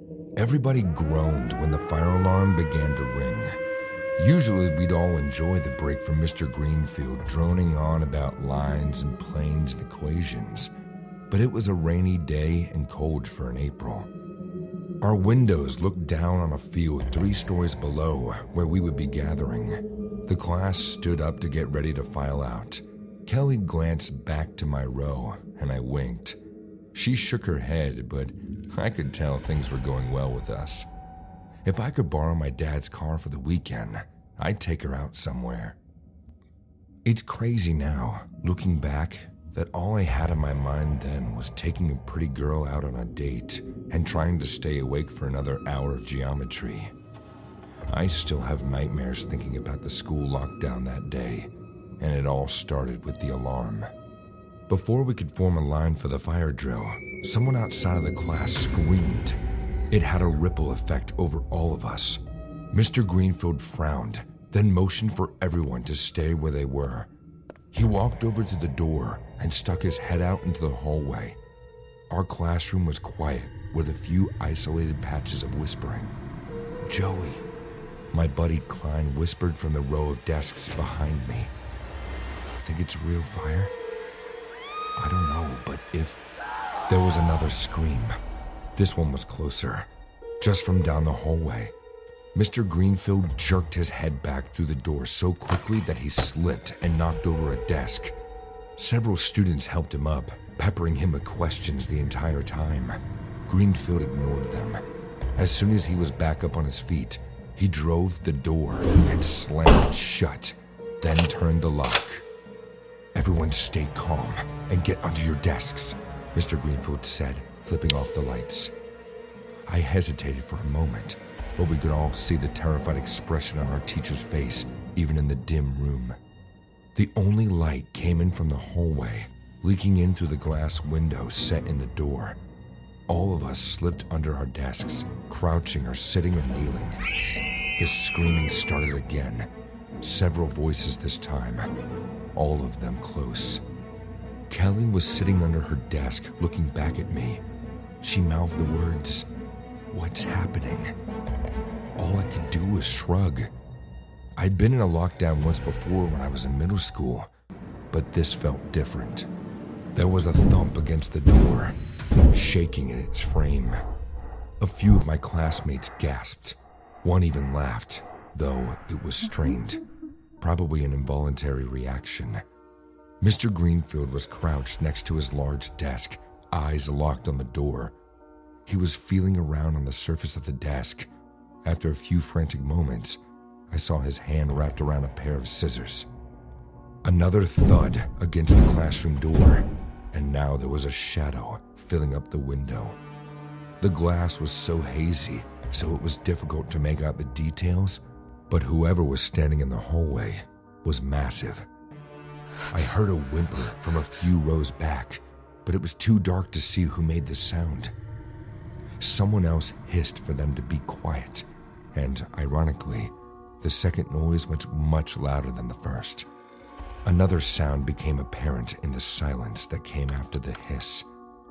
Everybody groaned when the fire alarm began to ring. Usually we'd all enjoy the break from Mr. Greenfield droning on about lines and planes and equations, but it was a rainy day and cold for an April. Our windows looked down on a field 3 stories below where we would be gathering. The class stood up to get ready to file out. Kelly glanced back to my row, and I winked. She shook her head, but I could tell things were going well with us. If I could borrow my dad's car for the weekend, I'd take her out somewhere. It's crazy now, looking back, that all I had in my mind then was taking a pretty girl out on a date and trying to stay awake for another hour of geometry. I still have nightmares thinking about the school lockdown that day, and it all started with the alarm. Before we could form a line for the fire drill, someone outside of the class screamed. It had a ripple effect over all of us. Mr. Greenfield frowned, then motioned for everyone to stay where they were. He walked over to the door and stuck his head out into the hallway. Our classroom was quiet, with a few isolated patches of whispering. "Joey," my buddy Klein whispered from the row of desks behind me. "Think it's real fire?" "I don't know, but if..." There was another scream. This one was closer, just from down the hallway. Mr. Greenfield jerked his head back through the door so quickly that he slipped and knocked over a desk. Several students helped him up, peppering him with questions the entire time. Greenfield ignored them. As soon as he was back up on his feet, he drove the door and slammed it shut, then turned the lock. "Everyone stay calm and get under your desks," Mr. Greenfield said, flipping off the lights. I hesitated for a moment, but we could all see the terrified expression on our teacher's face, even in the dim room. The only light came in from the hallway, leaking in through the glass window set in the door. All of us slipped under our desks, crouching or sitting or kneeling. The screaming started again, several voices this time, all of them close. Kelly was sitting under her desk looking back at me. She mouthed the words, "What's happening?" All I could do was shrug. I'd been in a lockdown once before when I was in middle school, but this felt different. There was a thump against the door, shaking in its frame. A few of my classmates gasped. One even laughed, though it was strained, probably an involuntary reaction. Mr. Greenfield was crouched next to his large desk, eyes locked on the door. He was feeling around on the surface of the desk. After a few frantic moments, I saw his hand wrapped around a pair of scissors. Another thud against the classroom door, and now there was a shadow filling up the window. The glass was so hazy, so it was difficult to make out the details, but whoever was standing in the hallway was massive. I heard a whimper from a few rows back, but it was too dark to see who made the sound. Someone else hissed for them to be quiet, and ironically, the second noise went much louder than the first. Another sound became apparent in the silence that came after the hiss.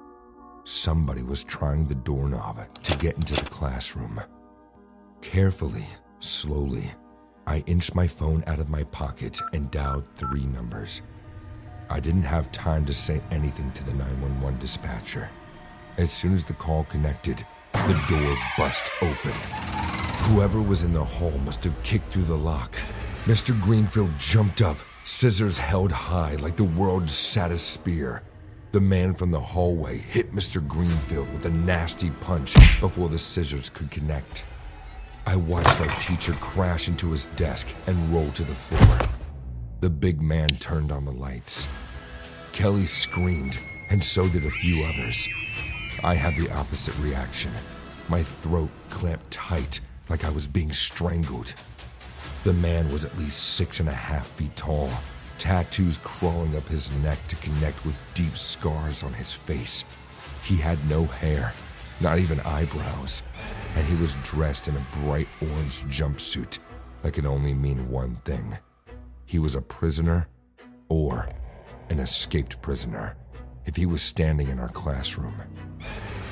Somebody was trying the doorknob to get into the classroom. Carefully, slowly, I inched my phone out of my pocket and dialed 3 numbers. I didn't have time to say anything to the 911 dispatcher. As soon as the call connected, the door bust open. Whoever was in the hall must have kicked through the lock. Mr. Greenfield jumped up, scissors held high like the world's saddest spear. The man from the hallway hit Mr. Greenfield with a nasty punch before the scissors could connect. I watched our teacher crash into his desk and roll to the floor. The big man turned on the lights. Kelly screamed, and so did a few others. I had the opposite reaction. My throat clamped tight like I was being strangled. The man was at least 6.5 feet tall, tattoos crawling up his neck to connect with deep scars on his face. He had no hair, not even eyebrows, and he was dressed in a bright orange jumpsuit that could only mean one thing. He was a prisoner or an escaped prisoner if he was standing in our classroom.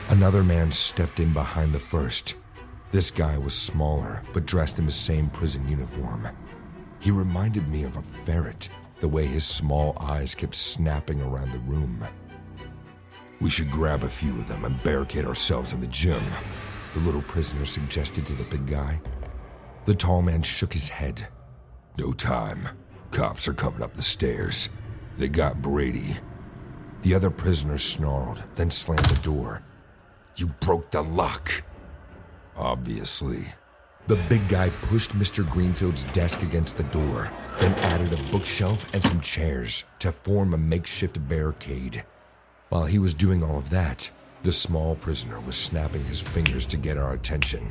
Another man stepped in behind the first. This guy was smaller, but dressed in the same prison uniform. He reminded me of a ferret, the way his small eyes kept snapping around the room. "We should grab a few of them and barricade ourselves in the gym," the little prisoner suggested to the big guy. The tall man shook his head. "No time. Cops are coming up the stairs. They got Brady." The other prisoner snarled, then slammed the door. "You broke the lock." "Obviously." The big guy pushed Mr. Greenfield's desk against the door, then added a bookshelf and some chairs to form a makeshift barricade. While he was doing all of that, the small prisoner was snapping his fingers to get our attention.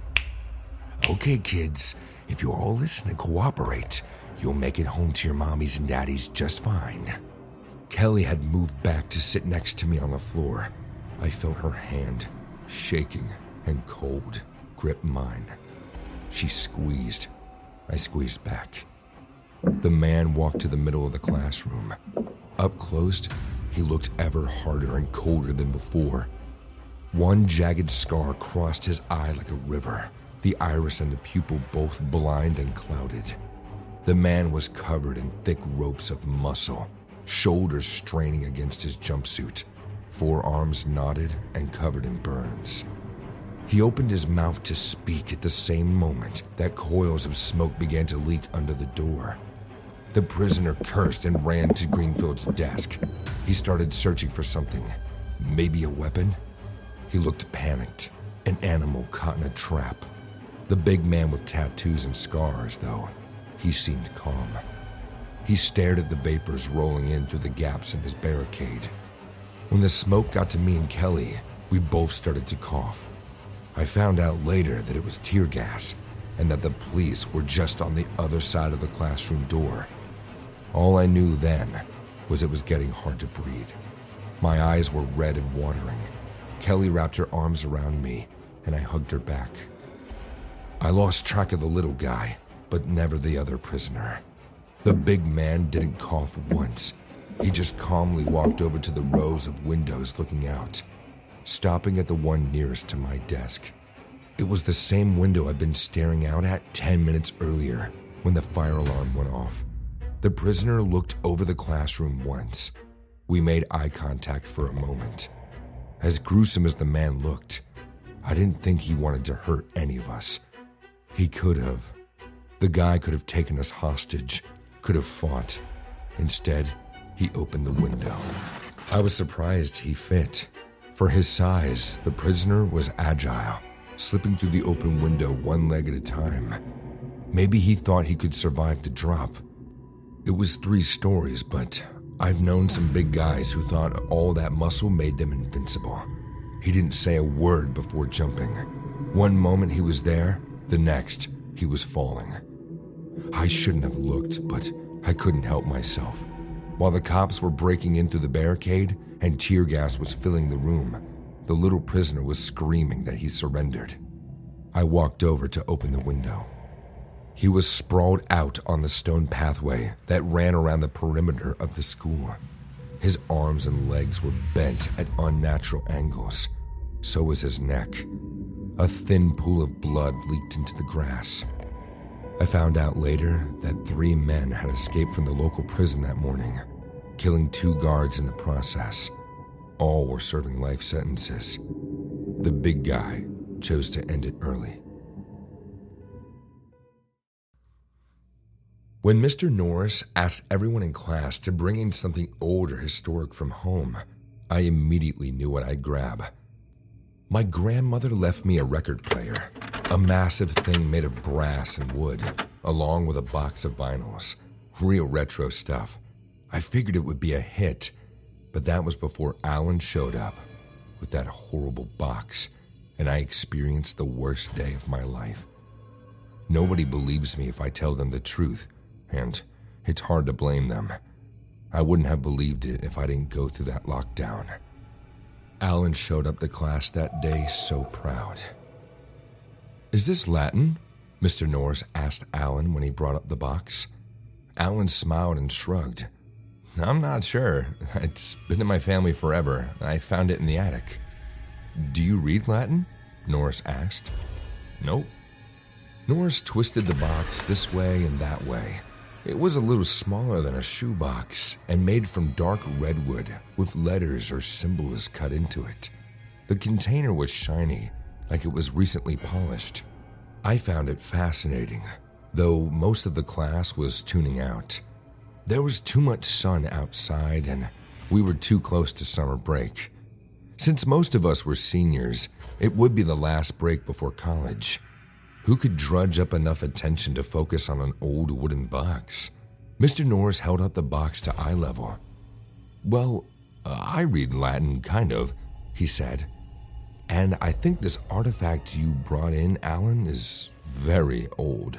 "Okay, kids, if you all listen and cooperate, you'll make it home to your mommies and daddies just fine." Kelly had moved back to sit next to me on the floor. I felt her hand, shaking and cold, grip mine. She squeezed. I squeezed back. The man walked to the middle of the classroom. Up close, he looked ever harder and colder than before. One jagged scar crossed his eye like a river, the iris and the pupil both blind and clouded. The man was covered in thick ropes of muscle, shoulders straining against his jumpsuit, forearms knotted and covered in burns. He opened his mouth to speak at the same moment that coils of smoke began to leak under the door. The prisoner cursed and ran to Greenfield's desk. He started searching for something, maybe a weapon. He looked panicked, an animal caught in a trap. The big man with tattoos and scars, though, he seemed calm. He stared at the vapors rolling in through the gaps in his barricade. When the smoke got to me and Kelly, we both started to cough. I found out later that it was tear gas and that the police were just on the other side of the classroom door. All I knew then was it was getting hard to breathe. My eyes were red and watering. Kelly wrapped her arms around me and I hugged her back. I lost track of the little guy, but never the other prisoner. The big man didn't cough once. He just calmly walked over to the rows of windows looking out, stopping at the one nearest to my desk. It was the same window I'd been staring out at 10 minutes earlier when the fire alarm went off. The prisoner looked over the classroom once. We made eye contact for a moment. As gruesome as the man looked, I didn't think he wanted to hurt any of us. He could have. The guy could have taken us hostage, could have fought. Instead, he opened the window. I was surprised he fit. For his size, the prisoner was agile, slipping through the open window one leg at a time. Maybe he thought he could survive the drop. It was 3 stories, but I've known some big guys who thought all that muscle made them invincible. He didn't say a word before jumping. One moment he was there, the next he was falling. I shouldn't have looked, but I couldn't help myself. While the cops were breaking into the barricade and tear gas was filling the room, the little prisoner was screaming that he surrendered. I walked over to open the window. He was sprawled out on the stone pathway that ran around the perimeter of the school. His arms and legs were bent at unnatural angles. So was his neck. A thin pool of blood leaked into the grass. I found out later that 3 men had escaped from the local prison that morning, killing 2 guards in the process. All were serving life sentences. The big guy chose to end it early. When Mr. Norris asked everyone in class to bring in something old or historic from home, I immediately knew what I'd grab. My grandmother left me a record player, a massive thing made of brass and wood, along with a box of vinyls, real retro stuff. I figured it would be a hit, but that was before Alan showed up with that horrible box, and I experienced the worst day of my life. Nobody believes me if I tell them the truth, and it's hard to blame them. I wouldn't have believed it if I didn't go through that lockdown. Alan showed up to class that day so proud. "Is this Latin?" Mr. Norris asked Alan when he brought up the box. Alan smiled and shrugged. "I'm not sure. It's been in my family forever. I found it in the attic." "Do you read Latin?" Norris asked. "Nope." Norris twisted the box this way and that way. It was a little smaller than a shoebox and made from dark redwood with letters or symbols cut into it. The container was shiny, like it was recently polished. I found it fascinating, though most of the class was tuning out. There was too much sun outside and we were too close to summer break. Since most of us were seniors, it would be the last break before college. Who could drudge up enough attention to focus on an old wooden box? Mr. Norris held up the box to eye level. "Well, I read Latin, kind of," he said. "And I think this artifact you brought in, Alan, is very old."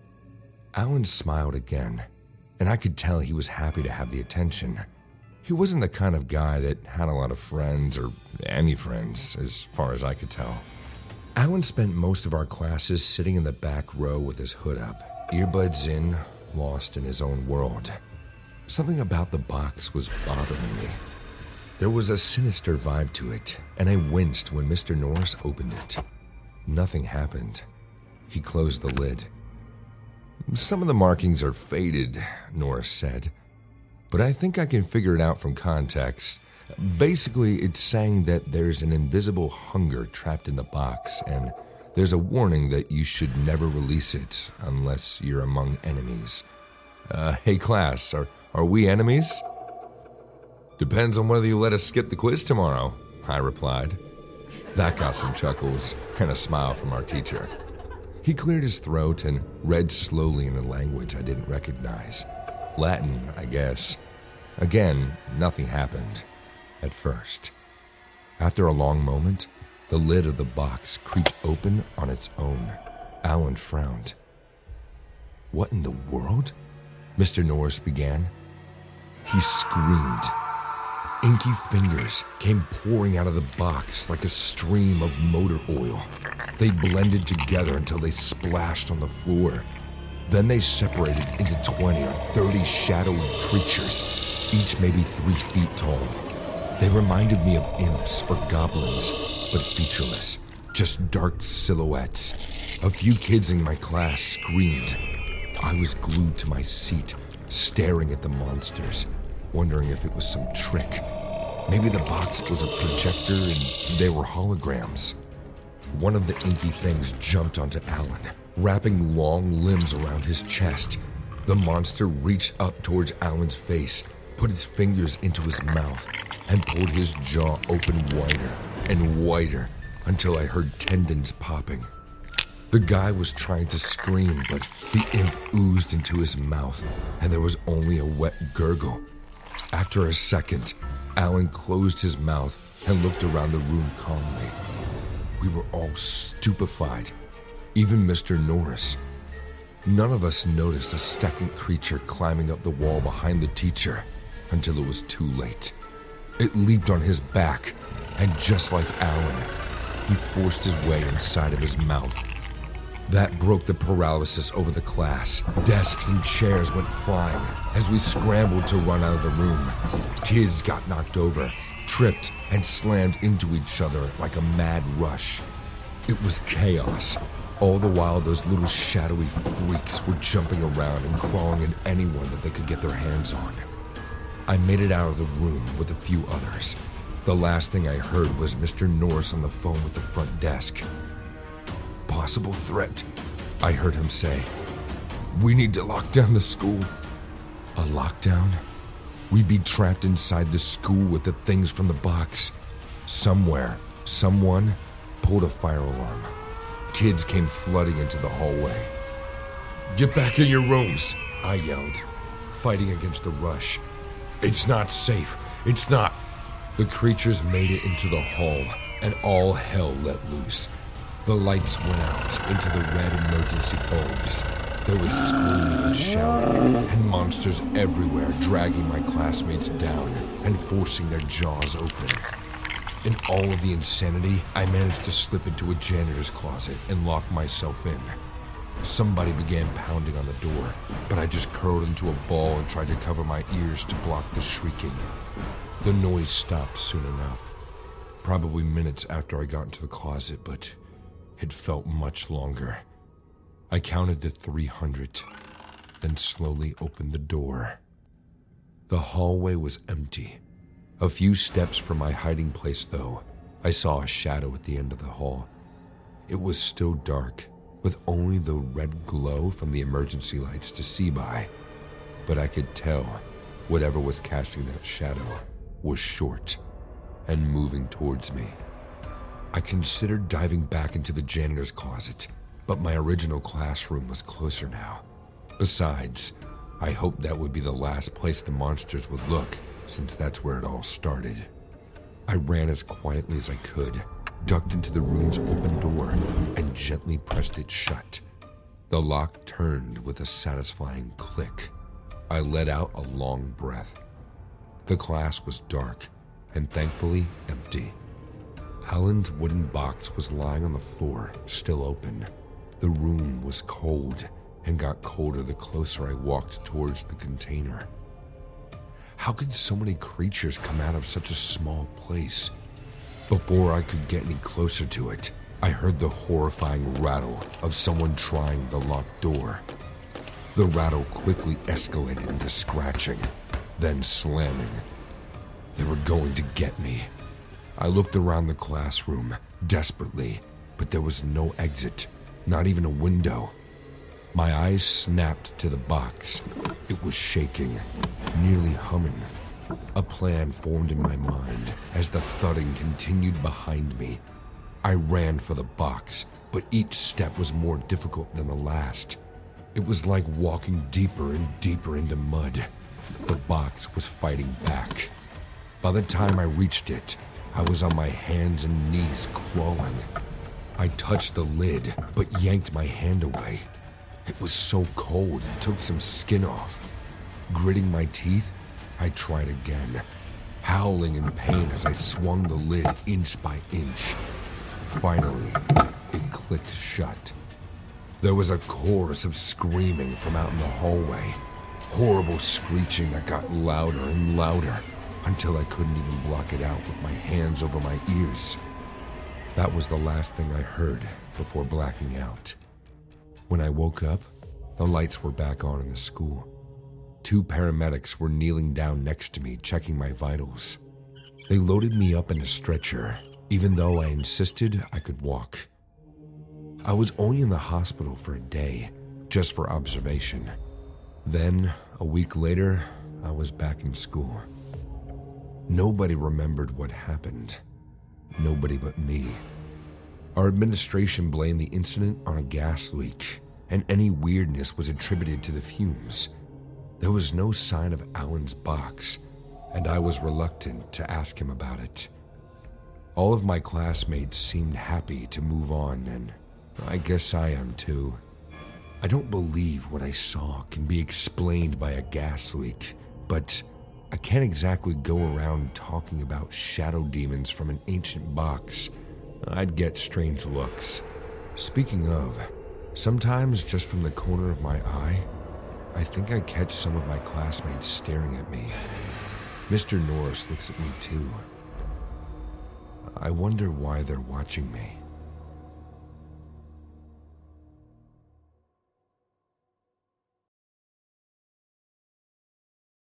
Alan smiled again, and I could tell he was happy to have the attention. He wasn't the kind of guy that had a lot of friends, or any friends, as far as I could tell. Alan spent most of our classes sitting in the back row with his hood up, earbuds in, lost in his own world. Something about the box was bothering me. There was a sinister vibe to it, and I winced when Mr. Norris opened it. Nothing happened. He closed the lid. "Some of the markings are faded," Norris said, "but I think I can figure it out from context. Basically, it's saying that there's an invisible hunger trapped in the box, and there's a warning that you should never release it unless you're among enemies." Hey class, are we enemies?" "Depends on whether you let us skip the quiz tomorrow," I replied. That got some chuckles and a smile from our teacher. He cleared his throat and read slowly in a language I didn't recognize. Latin, I guess. Again, nothing happened. At first. After a long moment, the lid of the box creaked open on its own. Alan frowned. "What in the world?" Mr. Norris began. He screamed. Inky fingers came pouring out of the box like a stream of motor oil. They blended together until they splashed on the floor. Then they separated into 20 or 30 shadowy creatures, each maybe 3 feet tall. They reminded me of imps or goblins, but featureless, just dark silhouettes. A few kids in my class screamed. I was glued to my seat, staring at the monsters, wondering if it was some trick. Maybe the box was a projector and they were holograms. One of the inky things jumped onto Alan, wrapping long limbs around his chest. The monster reached up towards Alan's face, put its fingers into his mouth, and pulled his jaw open wider and wider until I heard tendons popping. The guy was trying to scream, but the imp oozed into his mouth, and there was only a wet gurgle. After a second, Alan closed his mouth and looked around the room calmly. We were all stupefied, even Mr. Norris. None of us noticed a second creature climbing up the wall behind the teacher until it was too late. It leaped on his back, and just like Alan, he forced his way inside of his mouth. That broke the paralysis over the class. Desks and chairs went flying as we scrambled to run out of the room. Kids got knocked over, tripped, and slammed into each other like a mad rush. It was chaos. All the while, those little shadowy freaks were jumping around and crawling at anyone that they could get their hands on. I made it out of the room with a few others. The last thing I heard was Mr. Norris on the phone with the front desk. "Possible threat," I heard him say. "We need to lock down the school." A lockdown? We'd be trapped inside the school with the things from the box. Somewhere, someone pulled a fire alarm. Kids came flooding into the hallway. "Get back in your rooms," I yelled, fighting against the rush. "It's not safe. It's not." The creatures made it into the hall, and all hell let loose. The lights went out into the red emergency bulbs. There was screaming and shouting, and monsters everywhere dragging my classmates down and forcing their jaws open. In all of the insanity, I managed to slip into a janitor's closet and lock myself in. Somebody began pounding on the door, but I just curled into a ball and tried to cover my ears to block the shrieking. The noise stopped soon enough. probably minutes after I got into the closet, but it felt much longer. I counted to 300, then slowly opened the door. The hallway was empty. A few steps from my hiding place, though, I saw a shadow at the end of the hall. It was still dark, with only the red glow from the emergency lights to see by, but I could tell whatever was casting that shadow was short and moving towards me. I considered diving back into the janitor's closet, but my original classroom was closer now. Besides, I hoped that would be the last place the monsters would look, since that's where it all started. I ran as quietly as I could, ducked into the room's open door, and gently pressed it shut. The lock turned with a satisfying click. I let out a long breath. The class was dark, and thankfully empty. Alan's wooden box was lying on the floor, still open. The room was cold, and got colder the closer I walked towards the container. How could so many creatures come out of such a small place? Before I could get any closer to it, I heard the horrifying rattle of someone trying the locked door. The rattle quickly escalated into scratching, then slamming. They were going to get me. I looked around the classroom desperately, but there was no exit, not even a window. My eyes snapped to the box. It was shaking, nearly humming. A plan formed in my mind as the thudding continued behind me. I ran for the box, but each step was more difficult than the last. It was like walking deeper and deeper into mud. The box was fighting back. By the time I reached it, I was on my hands and knees crawling. I touched the lid, but yanked my hand away. It was so cold it took some skin off. Gritting my teeth, I tried again, howling in pain as I swung the lid inch by inch. Finally, it clicked shut. There was a chorus of screaming from out in the hallway, horrible screeching that got louder and louder until I couldn't even block it out with my hands over my ears. That was the last thing I heard before blacking out. When I woke up, the lights were back on in the school. 2 paramedics were kneeling down next to me, checking my vitals. They loaded me up in a stretcher, even though I insisted I could walk. I was only in the hospital for a day, just for observation. Then, a week later, I was back in school. Nobody remembered what happened. Nobody but me. Our administration blamed the incident on a gas leak, and any weirdness was attributed to the fumes. There was no sign of Alan's box, and I was reluctant to ask him about it. All of my classmates seemed happy to move on, and I guess I am too. I don't believe what I saw can be explained by a gas leak, but I can't exactly go around talking about shadow demons from an ancient box. I'd get strange looks. Speaking of, sometimes just from the corner of my eye, I think I catch some of my classmates staring at me. Mr. Norris looks at me too. I wonder why they're watching me.